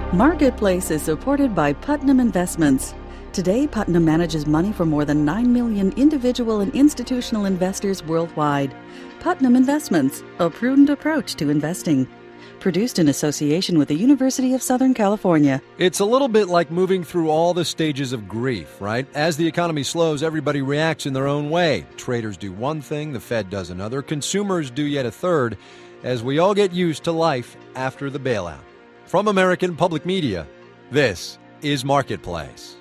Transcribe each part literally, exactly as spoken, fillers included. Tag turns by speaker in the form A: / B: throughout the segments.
A: Marketplace is supported by Putnam Investments. Today, Putnam manages money for more than nine million individual and institutional investors worldwide. Putnam Investments, a prudent approach to investing. Produced in association with the University of Southern California.
B: It's a little bit like moving through all the stages of grief, right? As the economy slows, everybody reacts in their own way. Traders do one thing, the Fed does another, consumers do yet a third, as we all get used to life after the bailout. From American Public Media, this is Marketplace.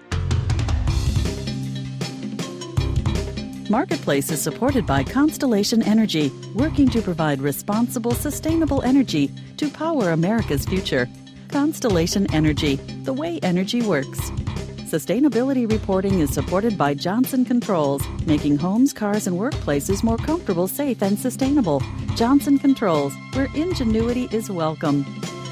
A: Marketplace is supported by Constellation Energy, working to provide responsible, sustainable energy to power America's future. Constellation Energy, the way energy works. Sustainability reporting is supported by Johnson Controls, making homes, cars, and workplaces more comfortable, safe, and sustainable. Johnson Controls, where ingenuity is welcome.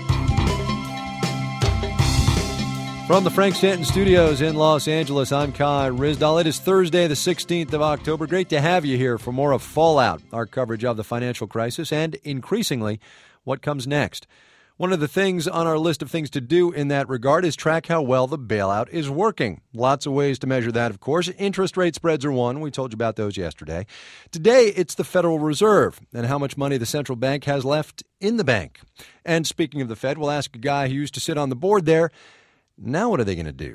B: From the Frank Stanton Studios in Los Angeles, I'm Kai Ryssdal. It is Thursday, the sixteenth of October. Great to have you here for more of Fallout, our coverage of the financial crisis, and increasingly, what comes next. One of the things on our list of things to do in that regard is track how well the bailout is working. Lots of ways to measure that, of course. Interest rate spreads are one. We told you about those yesterday. Today, it's the Federal Reserve and how much money the central bank has left in the bank. And speaking of the Fed, we'll ask a guy who used to sit on the board there, now what are they going to do?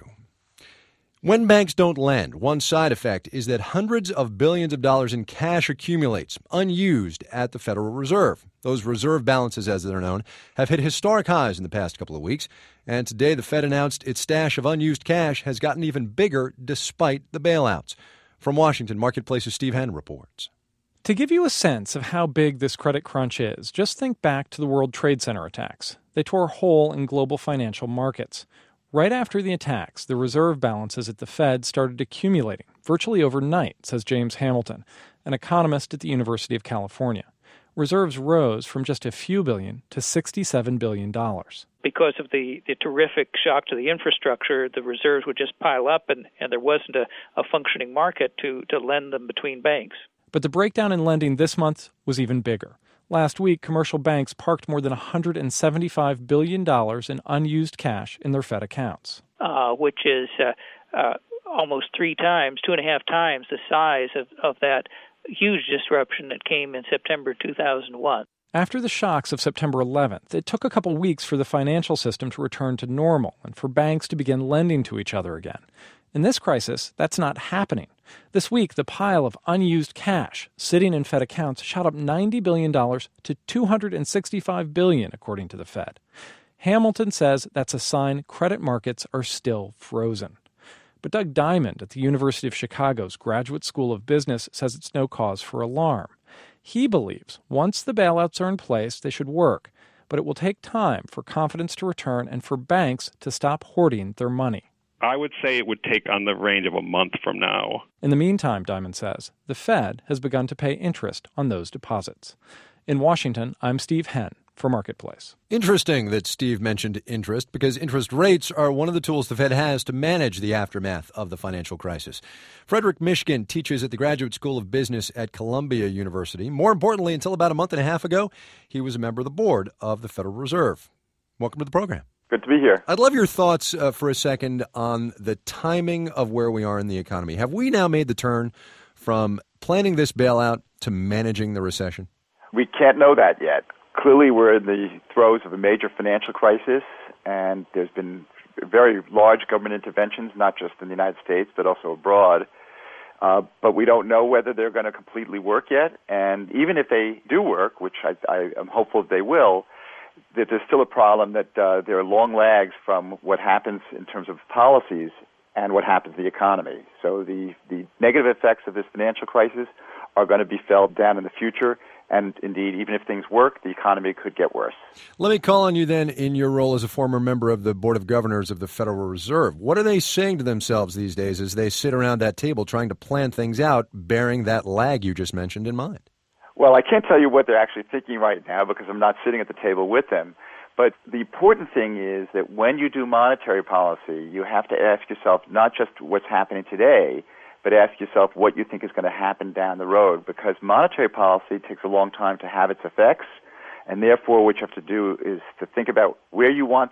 B: When banks don't lend, one side effect is that hundreds of billions of dollars in cash accumulates, unused at the Federal Reserve. Those reserve balances, as they're known, have hit historic highs in the past couple of weeks. And today the Fed announced its stash of unused cash has gotten even bigger despite the bailouts. From Washington, Marketplace's Steve Henn reports.
C: To give you a sense of how big this credit crunch is, just think back to the World Trade Center attacks. They tore a hole in global financial markets. Right after the attacks, the reserve balances at the Fed started accumulating, virtually overnight, says James Hamilton, an economist at the University of California. Reserves rose from just a few billion to sixty-seven billion dollars.
D: Because of the, the terrific shock to the infrastructure, the reserves would just pile up, and, and there wasn't a, a functioning market to, to lend them between banks.
C: But the breakdown in lending this month was even bigger. Last week, commercial banks parked more than one hundred seventy-five billion dollars in unused cash in their Fed accounts.
D: Uh, which is uh, uh, almost three times, two and a half times the size of, of that huge disruption that came in September two thousand one.
C: After the shocks of September eleventh, it took a couple weeks for the financial system to return to normal and for banks to begin lending to each other again. In this crisis, that's not happening. This week, the pile of unused cash sitting in Fed accounts shot up ninety billion dollars to two hundred sixty-five billion dollars, according to the Fed. Hamilton says that's a sign credit markets are still frozen. But Doug Diamond at the University of Chicago's Graduate School of Business says it's no cause for alarm. He believes once the bailouts are in place, they should work, but it will take time for confidence to return and for banks to stop hoarding their money.
E: I would say it would take on the range of a month from now.
C: In the meantime, Diamond says, the Fed has begun to pay interest on those deposits. In Washington, I'm Steve Henn for Marketplace.
B: Interesting that Steve mentioned interest, because interest rates are one of the tools the Fed has to manage the aftermath of the financial crisis. Frederick Mishkin teaches at the Graduate School of Business at Columbia University. More importantly, until about a month and a half ago, he was a member of the board of the Federal Reserve. Welcome to the program.
F: Good to be here.
B: I'd love your thoughts uh, for a second on the timing of where we are in the economy. Have we now made the turn from planning this bailout to managing the recession?
F: We can't know that yet. Clearly, we're in the throes of a major financial crisis, and there's been very large government interventions, not just in the United States, but also abroad. Uh, but we don't know whether they're going to completely work yet. And even if they do work, which I, I am hopeful they will, that there's still a problem that uh, there are long lags from what happens in terms of policies and what happens to the economy. So the, the negative effects of this financial crisis are going to be felt down in the future. And indeed, even if things work, the economy could get worse.
B: Let me call on you then in your role as a former member of the Board of Governors of the Federal Reserve. What are they saying to themselves these days as they sit around that table trying to plan things out, bearing that lag you just mentioned in mind?
F: Well, I can't tell you what they're actually thinking right now because I'm not sitting at the table with them. But the important thing is that when you do monetary policy, you have to ask yourself not just what's happening today, but ask yourself what you think is going to happen down the road, because monetary policy takes a long time to have its effects, and therefore what you have to do is to think about where you want things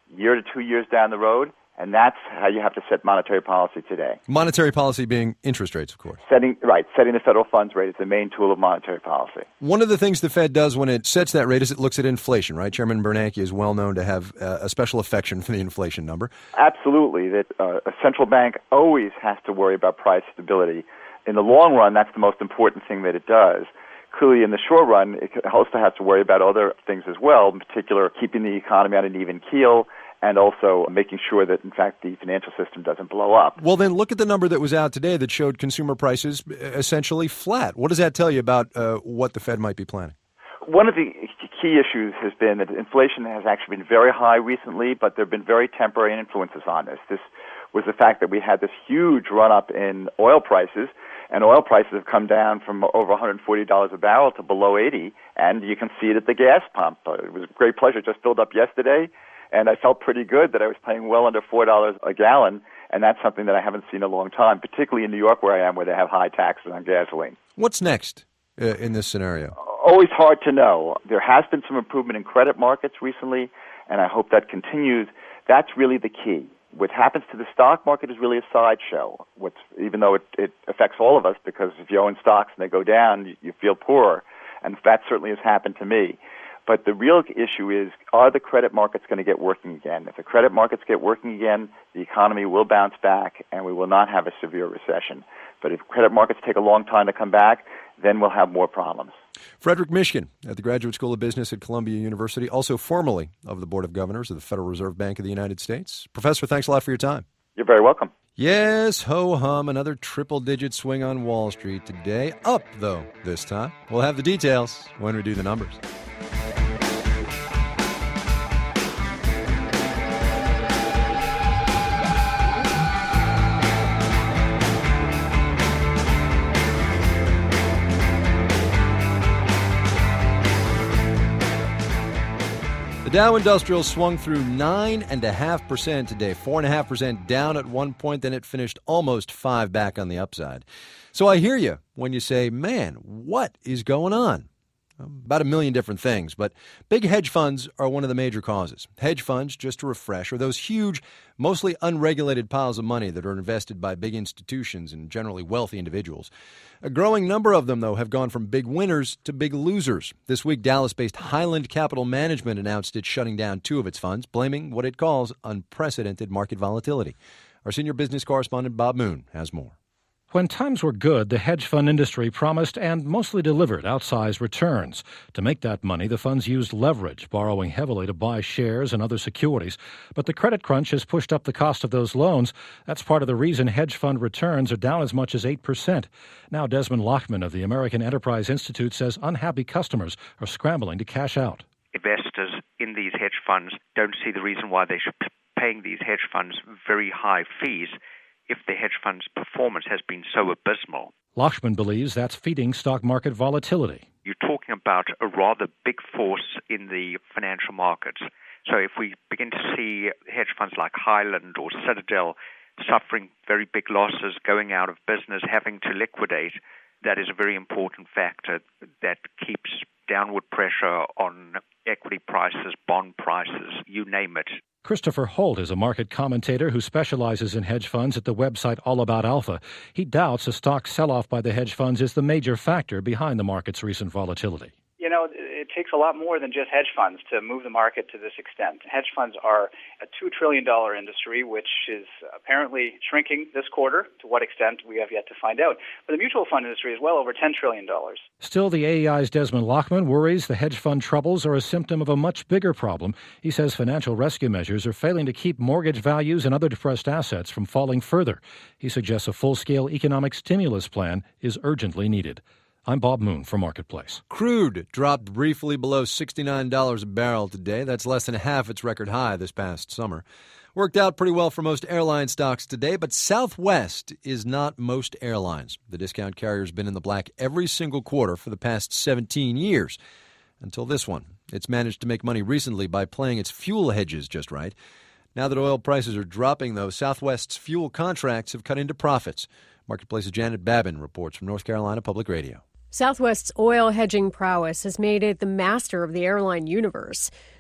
F: year to two years down the road, and that's how you have to set monetary policy today.
B: Monetary policy being interest rates, of course.
F: Setting right, setting the federal funds rate is the main tool of monetary policy.
B: One of the things the Fed does when it sets that rate is it looks at inflation, right? Chairman Bernanke is well known to have uh, a special affection for the inflation number.
F: Absolutely. That uh, a central bank always has to worry about price stability. In the long run, that's the most important thing that it does. Clearly, in the short run, it also has to worry about other things as well, in particular, keeping the economy on an even keel, and also making sure that, in fact, the financial system doesn't blow up.
B: Well, then look at the number that was out today that showed consumer prices essentially flat. What does that tell you about uh, what the Fed might be planning?
F: One of the key issues has been that inflation has actually been very high recently, but there have been very temporary influences on this. This was the fact that we had this huge run-up in oil prices, and oil prices have come down from over one hundred forty dollars a barrel to below eighty, and you can see it at the gas pump. Uh, it was a great pleasure. Just filled up yesterday, and I felt pretty good that I was paying well under four dollars a gallon, and that's something that I haven't seen in a long time, particularly in New York where I am, where they have high taxes on gasoline.
B: What's next uh, in this scenario?
F: Always hard to know. There has been some improvement in credit markets recently, and I hope that continues. That's really the key. What happens to the stock market is really a sideshow, What's, even though it, it affects all of us, because if you own stocks and they go down, you, you feel poorer, and that certainly has happened to me. But the real issue is, are the credit markets going to get working again? If the credit markets get working again, the economy will bounce back, and we will not have a severe recession. But if credit markets take a long time to come back, then we'll have more problems.
B: Frederick Mishkin at the Graduate School of Business at Columbia University, also formerly of the Board of Governors of the Federal Reserve Bank of the United States. Professor, thanks a lot for your time.
F: You're very welcome.
B: Yes, ho-hum, another triple-digit swing on Wall Street today. Up, though, this time. We'll have the details when we do the numbers. The Dow Industrial swung through nine point five percent today, four point five percent down at one point, then it finished almost five back on the upside. So I hear you when you say, man, what is going on? About a million different things, but big hedge funds are one of the major causes. Hedge funds, just to refresh, are those huge, mostly unregulated piles of money that are invested by big institutions and generally wealthy individuals. A growing number of them, though, have gone from big winners to big losers. This week, Dallas-based Highland Capital Management announced it's shutting down two of its funds, blaming what it calls unprecedented market volatility. Our senior business correspondent, Bob Moon, has more.
G: When times were good, the hedge fund industry promised and mostly delivered outsized returns. To make that money, the funds used leverage, borrowing heavily to buy shares and other securities. But the credit crunch has pushed up the cost of those loans. That's part of the reason hedge fund returns are down as much as eight percent. Now Desmond Lachman of the American Enterprise Institute says unhappy customers are scrambling to cash out.
H: Investors in these hedge funds don't see the reason why they should be paying these hedge funds very high fees if the hedge fund's performance has been so abysmal.
G: Lachman believes that's feeding stock market volatility.
H: You're talking about a rather big force in the financial markets. So if we begin to see hedge funds like Highland or Citadel suffering very big losses, going out of business, having to liquidate, that is a very important factor that keeps downward pressure on equity prices, bond prices, you name it.
G: Christopher Holt is a market commentator who specializes in hedge funds at the website All About Alpha. He doubts a stock sell-off by the hedge funds is the major factor behind the market's recent volatility.
I: You know, it takes a lot more than just hedge funds to move the market to this extent. Hedge funds are a two trillion dollars industry, which is apparently shrinking this quarter. To what extent, we have yet to find out. But the mutual fund industry is well over ten trillion dollars.
G: Still, the A E I's Desmond Lachman worries the hedge fund troubles are a symptom of a much bigger problem. He says financial rescue measures are failing to keep mortgage values and other depressed assets from falling further. He suggests a full-scale economic stimulus plan is urgently needed. I'm Bob Moon for Marketplace.
B: Crude dropped briefly below sixty-nine dollars a barrel today. That's less than half its record high this past summer. Worked out pretty well for most airline stocks today, but Southwest is not most airlines. The discount carrier's been in the black every single quarter for the past seventeen years. Until this one. It's managed to make money recently by playing its fuel hedges just right. Now that oil prices are dropping, though, Southwest's fuel contracts have cut into profits. Marketplace's Janet Babin reports from North Carolina Public Radio.
J: Southwest's oil hedging prowess has made it the master of the airline universe.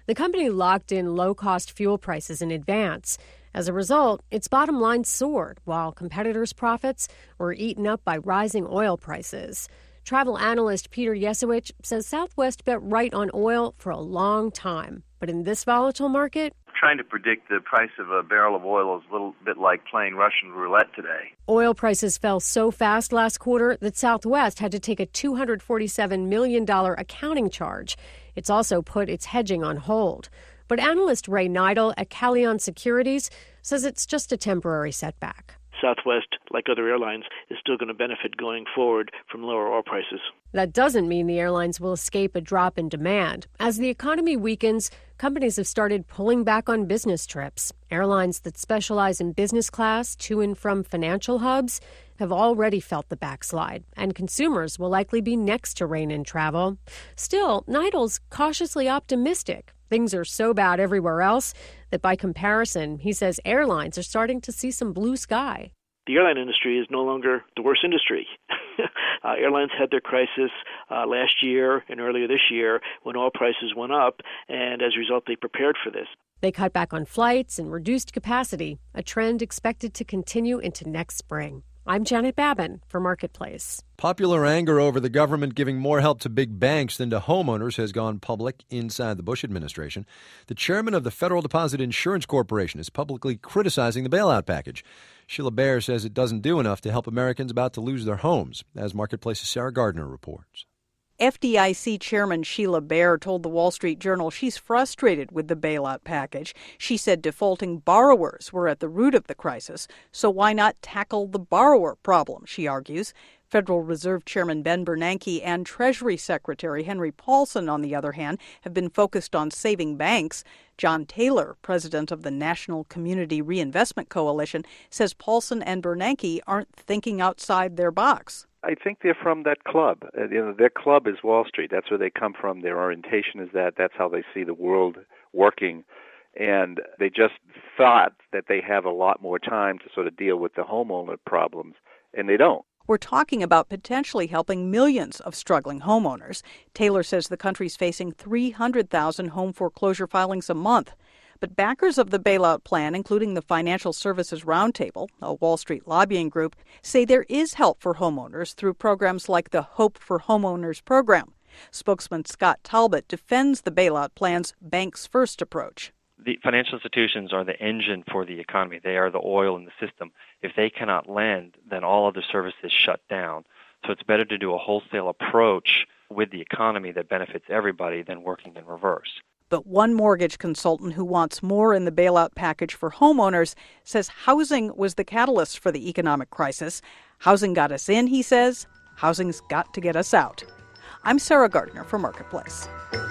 J: The company locked in low-cost fuel prices in advance. As a result, its bottom line soared, while competitors' profits were eaten up by rising oil prices. Travel analyst Peter Yesowich says Southwest bet right on oil for a long time. But in this volatile market,
K: trying to predict the price of a barrel of oil is a little bit like playing Russian roulette today.
J: Oil prices fell so fast last quarter that Southwest had to take a two hundred forty-seven million dollars accounting charge. It's also put its hedging on hold. But analyst Ray Neidl at Callion Securities says it's just a temporary setback.
L: Southwest, like other airlines, is still going to benefit going forward from lower oil prices.
J: That doesn't mean the airlines will escape a drop in demand. As the economy weakens, companies have started pulling back on business trips. Airlines that specialize in business class to and from financial hubs have already felt the backslide, and consumers will likely be next to rein in travel. Still, Neidl's cautiously optimistic. Things are so bad everywhere else that by comparison, he says airlines are starting to see some blue sky.
L: The airline industry is no longer the worst industry. uh, airlines had their crisis uh, last year and earlier this year when oil prices went up, and as a result, they prepared for this.
J: They cut back on flights and reduced capacity, a trend expected to continue into next spring. I'm Janet Babin for Marketplace.
B: Popular anger over the government giving more help to big banks than to homeowners has gone public inside the Bush administration. The chairman of the Federal Deposit Insurance Corporation is publicly criticizing the bailout package. Sheila Bair says it doesn't do enough to help Americans about to lose their homes, as Marketplace's Sarah Gardner reports.
M: F D I C Chairman Sheila Bair told the Wall Street Journal she's frustrated with the bailout package. She said defaulting borrowers were at the root of the crisis, so why not tackle the borrower problem, she argues. Federal Reserve Chairman Ben Bernanke and Treasury Secretary Henry Paulson, on the other hand, have been focused on saving banks. John Taylor, president of the National Community Reinvestment Coalition, says Paulson and Bernanke aren't thinking outside their box.
N: I think they're from that club. Uh, you know, their club is Wall Street. That's where they come from. Their orientation is that. That's how they see the world working. And they just thought that they have a lot more time to sort of deal with the homeowner problems, and they don't.
M: We're talking about potentially helping millions of struggling homeowners. Taylor says the country's facing three hundred thousand home foreclosure filings a month. But backers of the bailout plan, including the Financial Services Roundtable, a Wall Street lobbying group, say there is help for homeowners through programs like the Hope for Homeowners program. Spokesman Scott Talbot defends the bailout plan's banks first approach.
O: The financial institutions are the engine for the economy. They are the oil in the system. If they cannot lend, then all other services shut down. So it's better to do a wholesale approach with the economy that benefits everybody than working in reverse.
M: But one mortgage consultant who wants more in the bailout package for homeowners says housing was the catalyst for the economic crisis. Housing got us in, he says. Housing's got to get us out. I'm Sarah Gardner for Marketplace.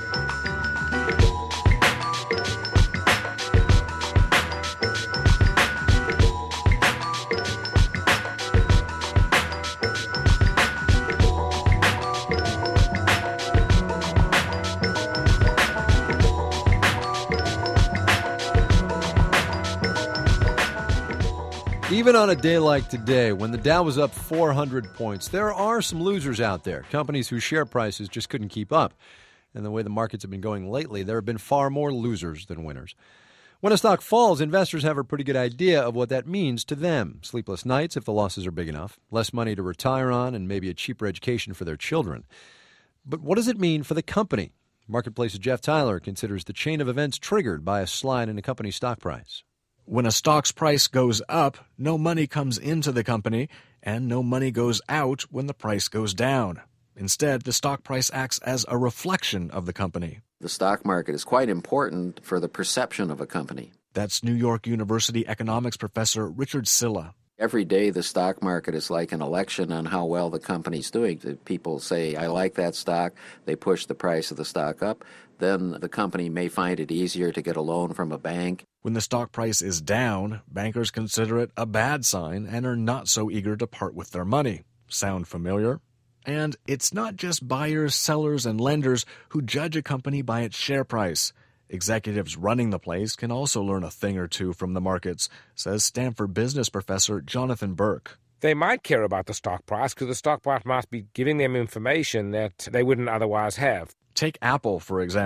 B: Even on a day like today, when the Dow was up four hundred points, there are some losers out there, companies whose share prices just couldn't keep up. And the way the markets have been going lately, there have been far more losers than winners. When a stock falls, investors have a pretty good idea of what that means to them. Sleepless nights if the losses are big enough, less money to retire on, and maybe a cheaper education for their children. But what does it mean for the company? Marketplace's Jeff Tyler considers the chain of events triggered by a slide in a company's stock price.
P: When a stock's price goes up, no money comes into the company, and no money goes out when the price goes down. Instead, the stock price acts as a reflection of the company.
Q: The stock market is quite important for the perception of a company.
P: That's New York University economics professor Richard Silla.
Q: Every day the stock market is like an election on how well the company's doing. People say, I like that stock. They push the price of the stock up. Then the company may find it easier to get a loan from a bank.
P: When the stock price is down, bankers consider it a bad sign and are not so eager to part with their money. Sound familiar? And it's not just buyers, sellers, and lenders who judge a company by its share price. Executives running the place can also learn a thing or two from the markets, says Stanford business professor Jonathan Burke.
R: They might care about the stock price because the stock price must be giving them information that they wouldn't otherwise have.
P: Take Apple, for example.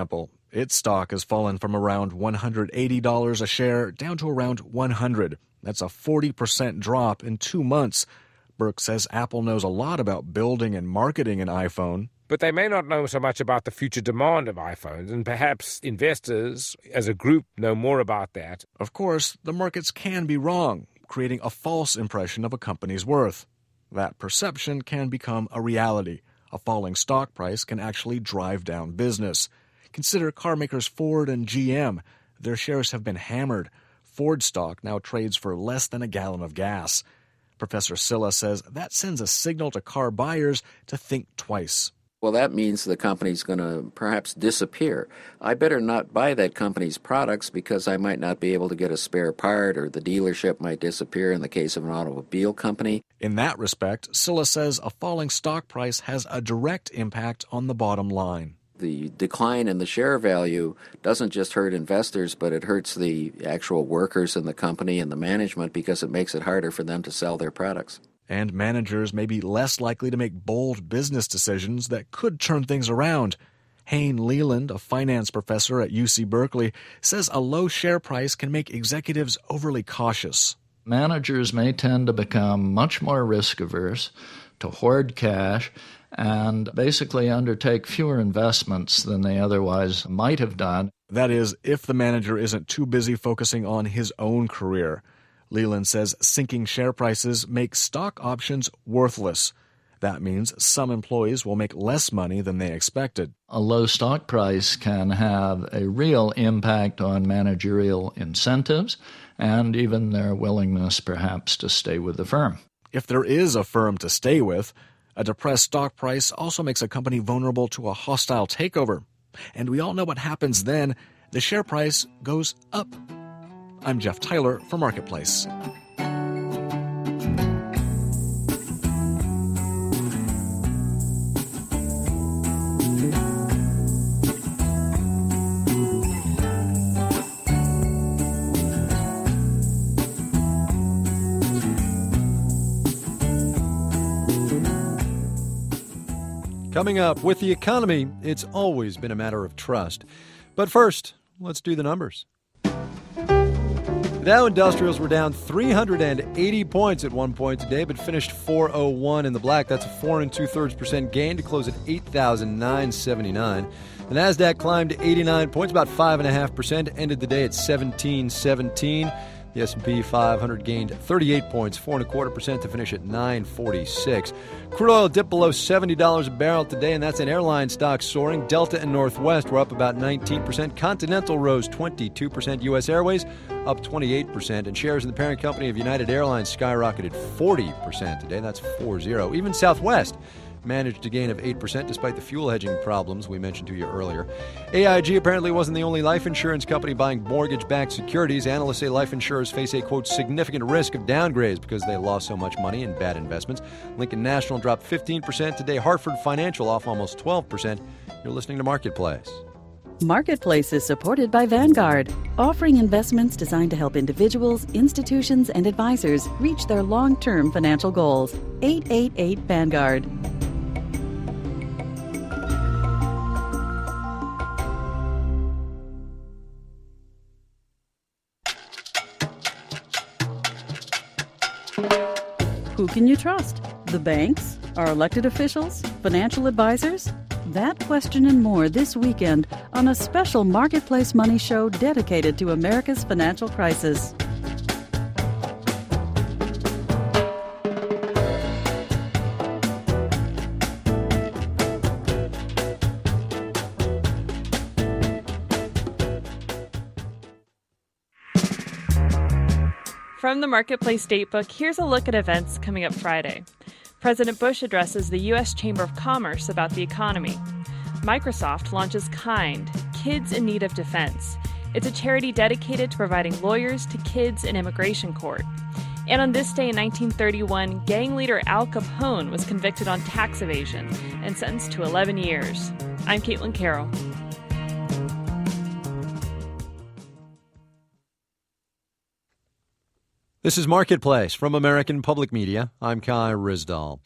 P: Its stock has fallen from around one hundred eighty dollars a share down to around one hundred dollars. That's a forty percent drop in two months. Burke says Apple knows a lot about building and marketing an iPhone.
R: But they may not know so much about the future demand of iPhones, and perhaps investors as a group know more about that.
P: Of course, the markets can be wrong, creating a false impression of a company's worth. That perception can become a reality. A falling stock price can actually drive down business. Consider car makers Ford and G M. Their shares have been hammered. Ford stock now trades for less than a gallon of gas. Professor Silla says that sends a signal to car buyers to think twice.
Q: Well, that means the company's going to perhaps disappear. I better not buy that company's products because I might not be able to get a spare part, or the dealership might disappear in the case of an automobile company.
P: In that respect, Silla says a falling stock price has a direct impact on the bottom line.
Q: The decline in the share value doesn't just hurt investors, but it hurts the actual workers in the company and the management because it makes it harder for them to sell their products.
P: And managers may be less likely to make bold business decisions that could turn things around. Hayne Leland, a finance professor at U C Berkeley, says a low share price can make executives overly cautious.
S: Managers may tend to become much more risk-averse, to hoard cash, and basically undertake fewer investments than they otherwise might have done.
P: That is, if the manager isn't too busy focusing on his own career. Leland says sinking share prices make stock options worthless. That means some employees will make less money than they expected.
S: A low stock price can have a real impact on managerial incentives and even their willingness perhaps to stay with the firm.
P: If there is a firm to stay with, a depressed stock price also makes a company vulnerable to a hostile takeover. And we all know what happens then. The share price goes up. I'm Jeff Tyler for Marketplace.
B: Coming up, with the economy, it's always been a matter of trust. But first, let's do the numbers. The Dow Industrials were down three hundred eighty points at one point today, but finished four oh one in the black. That's a four and two-thirds percent gain to close at eight thousand nine hundred seventy-nine. The Nasdaq climbed to eighty-nine points, about five point five percent, ended the day at seventeen seventeen. The S and P five hundred gained thirty-eight points, four and a quarter percent to finish at nine forty-six. Crude oil dipped below seventy dollars a barrel today, and that's an airline stock soaring. Delta and Northwest were up about nineteen percent. Continental rose twenty-two percent. U S Airways up twenty-eight percent. And shares in the parent company of United Airlines skyrocketed forty percent today. That's four zero. Even Southwest managed a gain of eight percent despite the fuel hedging problems we mentioned to you earlier. A I G apparently wasn't the only life insurance company buying mortgage-backed securities. Analysts say life insurers face a, quote, significant risk of downgrades because they lost so much money in bad investments. Lincoln National dropped fifteen percent today. Hartford Financial off almost twelve percent. You're listening to Marketplace.
A: Marketplace is supported by Vanguard, offering investments designed to help individuals, institutions, and advisors reach their long-term financial goals. eight eight eight Vanguard. Who can you trust? The banks? Our elected officials? Financial advisors? That question and more this weekend on a special Marketplace Money show dedicated to America's financial crisis.
T: From the Marketplace Datebook, here's a look at events coming up Friday. President Bush addresses the U S Chamber of Commerce about the economy. Microsoft launches Kind, Kids in Need of Defense. It's a charity dedicated to providing lawyers to kids in immigration court. And on this day in nineteen thirty-one, gang leader Al Capone was convicted on tax evasion and sentenced to eleven years. I'm Caitlin Carroll.
B: This is Marketplace from American Public Media. I'm Kai Rizdal.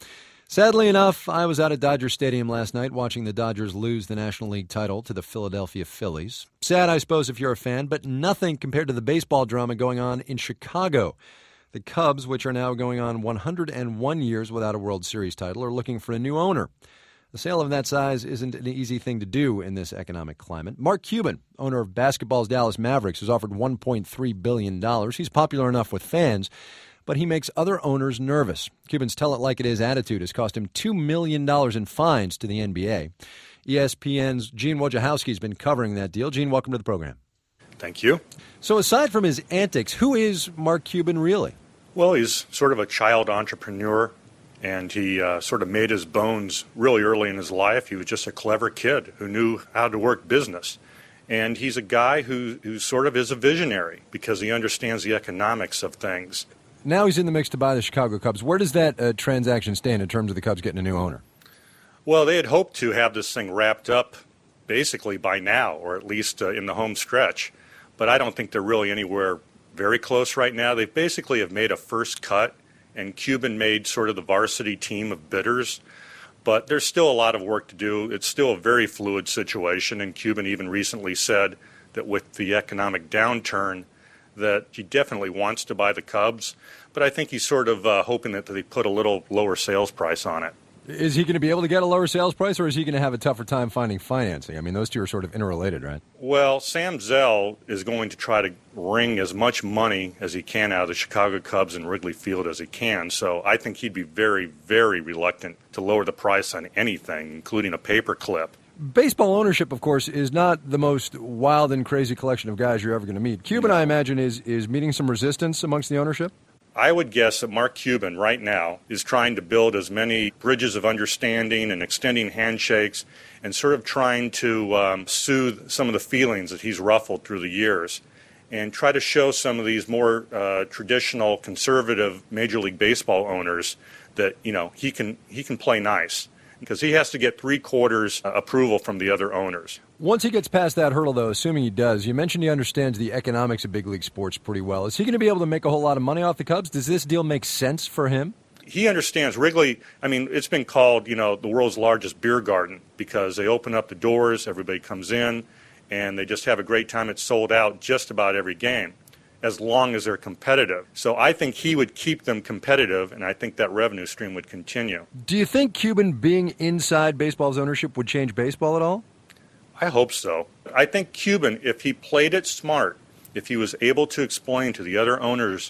B: Sadly enough, I was out at Dodger Stadium last night watching the Dodgers lose the National League title to the Philadelphia Phillies. Sad, I suppose, if you're a fan, but nothing compared to the baseball drama going on in Chicago. The Cubs, which are now going on one hundred one years without a World Series title, are looking for a new owner. The sale of that size isn't an easy thing to do in this economic climate. Mark Cuban, owner of basketball's Dallas Mavericks, has offered one point three billion dollars. He's popular enough with fans, but he makes other owners nervous. Cuban's tell-it-like-it-is attitude has cost him two million dollars in fines to the N B A. E S P N's Gene Wojciechowski has been covering that deal. Gene, welcome to the program.
U: Thank you.
B: So aside from his antics, who is Mark Cuban really?
U: Well, he's sort of a child entrepreneur, and he uh, sort of made his bones really early in his life. He was just a clever kid who knew how to work business. And he's a guy who, who sort of is a visionary because he understands the economics of things.
B: Now he's in the mix to buy the Chicago Cubs. Where does that uh, transaction stand in terms of the Cubs getting a new owner?
U: Well, they had hoped to have this thing wrapped up basically by now, or at least uh, in the home stretch. But I don't think they're really anywhere very close right now. They basically have made a first cut, and Cuban made sort of the varsity team of bidders. But there's still a lot of work to do. It's still a very fluid situation, and Cuban even recently said that with the economic downturn that he definitely wants to buy the Cubs, but I think he's sort of uh, hoping that they put a little lower sales price on it.
B: Is he going to be able to get a lower sales price, or is he going to have a tougher time finding financing? I mean, those two are sort of interrelated, right?
U: Well, Sam Zell is going to try to wring as much money as he can out of the Chicago Cubs and Wrigley Field as he can, so I think he'd be very, very reluctant to lower the price on anything, including a paperclip.
B: Baseball ownership, of course, is not the most wild and crazy collection of guys you're ever going to meet. Cuban, I imagine, is, is meeting some resistance amongst the ownership?
U: I would guess that Mark Cuban right now is trying to build as many bridges of understanding and extending handshakes and sort of trying to um, soothe some of the feelings that he's ruffled through the years and try to show some of these more uh, traditional conservative Major League Baseball owners that, you know, he can he can play nice because he has to get three quarters uh, approval from the other owners.
B: Once he gets past that hurdle, though, assuming he does, you mentioned he understands the economics of big league sports pretty well. Is he going to be able to make a whole lot of money off the Cubs? Does this deal make sense for him?
U: He understands. Wrigley, I mean, it's been called, you know, the world's largest beer garden because they open up the doors, everybody comes in, and they just have a great time. It's sold out just about every game, as long as they're competitive. So I think he would keep them competitive, and I think that revenue stream would continue.
B: Do you think Cuban being inside baseball's ownership would change baseball at all?
U: I hope so. I think Cuban, if he played it smart, if he was able to explain to the other owners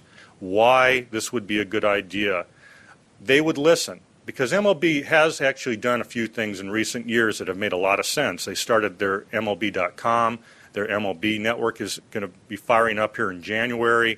U: why this would be a good idea, they would listen. Because M L B has actually done a few things in recent years that have made a lot of sense. They started their M L B dot com. Their M L B network is going to be firing up here in January.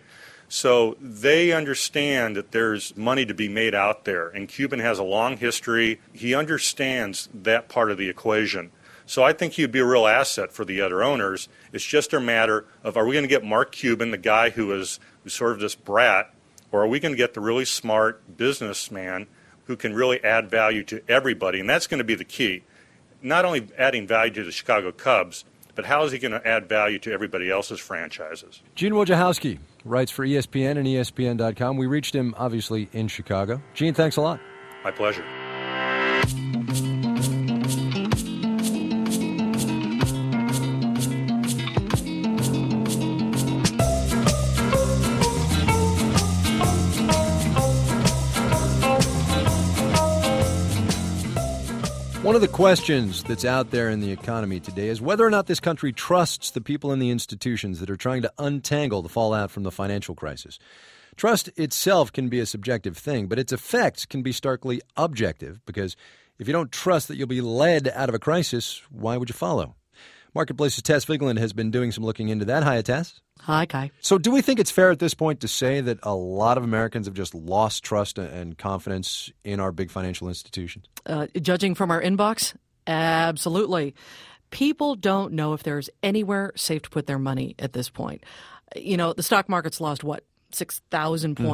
U: So they understand that there's money to be made out there. And Cuban has a long history. He understands that part of the equation. So I think he would be a real asset for the other owners. It's just a matter of, are we going to get Mark Cuban, the guy who is who's sort of this brat, or are we going to get the really smart businessman who can really add value to everybody? And that's going to be the key. Not only adding value to the Chicago Cubs, but how is he going to add value to everybody else's franchises?
B: Gene Wojciechowski writes for E S P N and E S P N dot com. We reached him, obviously, in Chicago. Gene, thanks a lot.
U: My pleasure.
B: One of the questions that's out there in the economy today is whether or not this country trusts the people in the institutions that are trying to untangle the fallout from the financial crisis. Trust itself can be a subjective thing, but its effects can be starkly objective, because if you don't trust that you'll be led out of a crisis, why would you follow? Marketplace's Tess Figland has been doing some looking into that. Hi, Tess.
V: Hi, Kai.
B: So do we think it's fair at this point to say that a lot of Americans have just lost trust and confidence in our big financial institutions?
V: Uh, judging from our inbox, absolutely. People don't know if there's anywhere safe to put their money at this point. You know, the stock market's lost, what, six thousand points mm-hmm.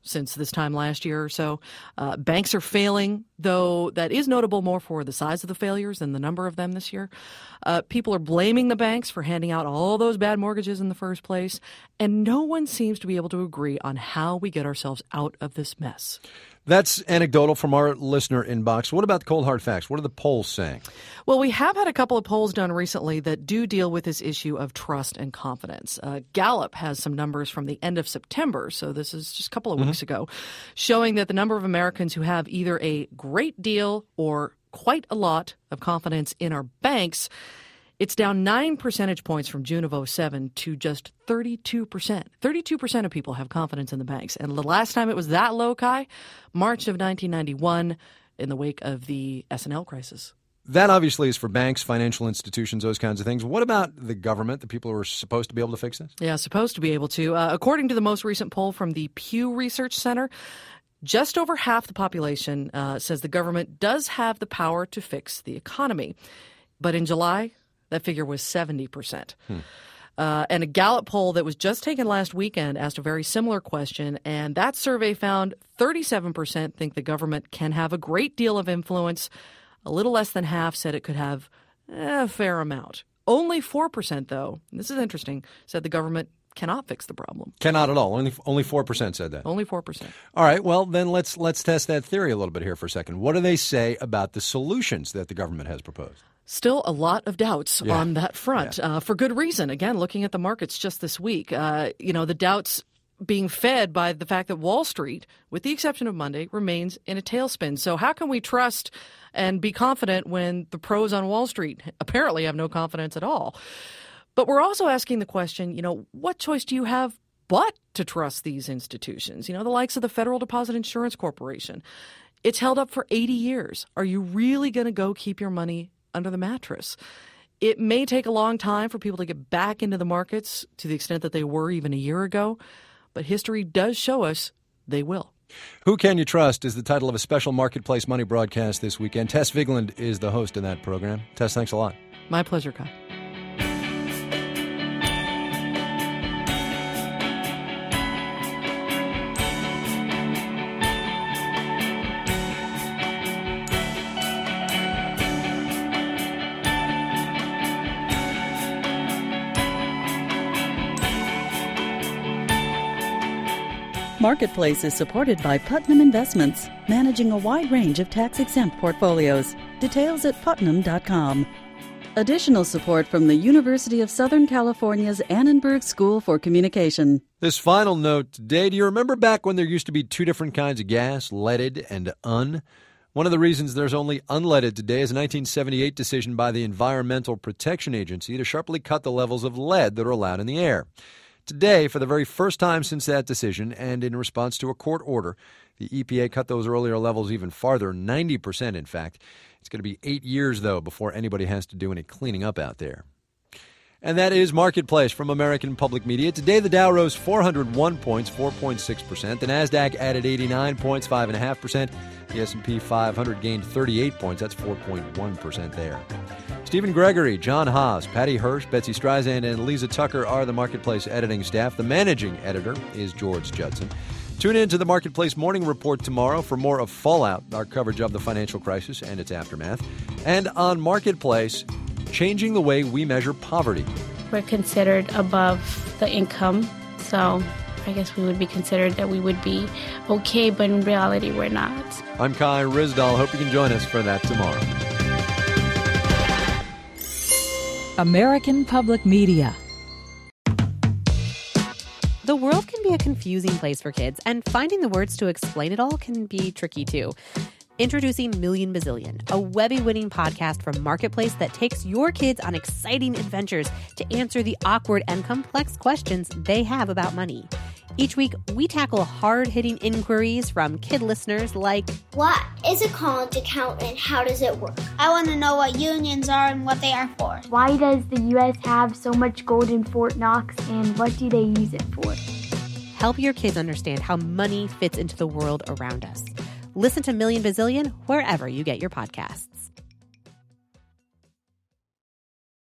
V: since this time last year or so. Uh, banks are failing, though that is notable more for the size of the failures than the number of them this year. Uh, people are blaming the banks for handing out all those bad mortgages in the first place, and no one seems to be able to agree on how we get ourselves out of this mess.
B: That's anecdotal from our listener inbox. What about the cold hard facts? What are the polls saying?
V: Well, we have had a couple of polls done recently that do deal with this issue of trust and confidence. Uh, Gallup has some numbers from the end of September, so this is just a couple of mm-hmm. weeks ago, showing that the number of Americans who have either a great deal or quite a lot of confidence in our banks, it's down nine percentage points from June of oh seven to just thirty-two percent. thirty-two percent of people have confidence in the banks. And the last time it was that low, Kai, March of nineteen ninety-one, in the wake of the S and L crisis.
B: That obviously is for banks, financial institutions, those kinds of things. What about the government, the people who are supposed to be able to fix this?
V: Yeah, supposed to be able to. Uh, according to the most recent poll from the Pew Research Center, just over half the population uh, says the government does have the power to fix the economy. But in July, that figure was seventy percent. Hmm. Uh, and a Gallup poll that was just taken last weekend asked a very similar question, and that survey found thirty-seven percent think the government can have a great deal of influence. A little less than half said it could have a fair amount. Only four percent, though, and this is interesting, said the government cannot fix the problem.
B: Cannot at all. Only only four percent said that.
V: Only four percent.
B: All right. Well, then let's let's test that theory a little bit here for a second. What do they say about the solutions that the government has proposed?
V: Still a lot of doubts
B: yeah.
V: on that front, yeah. uh, for good reason. Again, looking at the markets just this week, uh, you know, the doubts being fed by the fact that Wall Street, with the exception of Monday, remains in a tailspin. So how can we trust and be confident when the pros on Wall Street apparently have no confidence at all? But we're also asking the question, you know, what choice do you have but to trust these institutions? You know, the likes of the Federal Deposit Insurance Corporation. It's held up for eighty years. Are you really going to go keep your money under the mattress? It may take a long time for people to get back into the markets to the extent that they were even a year ago, but history does show us they will.
B: Who Can You Trust is the title of a special Marketplace Money broadcast this weekend. Tess Vigland is the host of that program. Tess, thanks a lot.
V: My pleasure, Kai.
A: Marketplace is supported by Putnam Investments, managing a wide range of tax-exempt portfolios. Details at putnam dot com. Additional support from the University of Southern California's Annenberg School for Communication.
B: This final note today, do you remember back when there used to be two different kinds of gas, leaded and un? One of the reasons there's only unleaded today is a nineteen seventy-eight decision by the Environmental Protection Agency to sharply cut the levels of lead that are allowed in the air. Today, for the very first time since that decision, and in response to a court order, the E P A cut those earlier levels even farther, ninety percent in fact. It's going to be eight years, though, before anybody has to do any cleaning up out there. And that is Marketplace from American Public Media. Today, the Dow rose four hundred one points, four point six percent. The NASDAQ added eighty-nine points, five point five percent. The S and P five hundred gained thirty-eight points. That's four point one percent there. Stephen Gregory, John Haas, Patty Hirsch, Betsy Streisand, and Lisa Tucker are the Marketplace editing staff. The managing editor is George Judson. Tune in to the Marketplace Morning Report tomorrow for more of Fallout, our coverage of the financial crisis and its aftermath. And on Marketplace, changing the way we measure poverty.
D: We're considered above the income, so I guess we would be considered that we would be okay, but in reality, we're not.
B: I'm Kai Ryssdal. Hope you can join us for that tomorrow.
E: American Public Media.
W: The world can be a confusing place for kids, and finding the words to explain it all can be tricky too. Introducing Million Bazillion, a Webby-winning podcast from Marketplace that takes your kids on exciting adventures to answer the awkward and complex questions they have about money. Each week, we tackle hard-hitting inquiries from kid listeners like,
X: what is a college account and how does it work? I want to know what unions are and what they are for.
Y: Why does the U S have so much gold in Fort Knox and what do they use it for?
W: Help your kids understand how money fits into the world around us. Listen to Million Bazillion wherever you get your podcasts.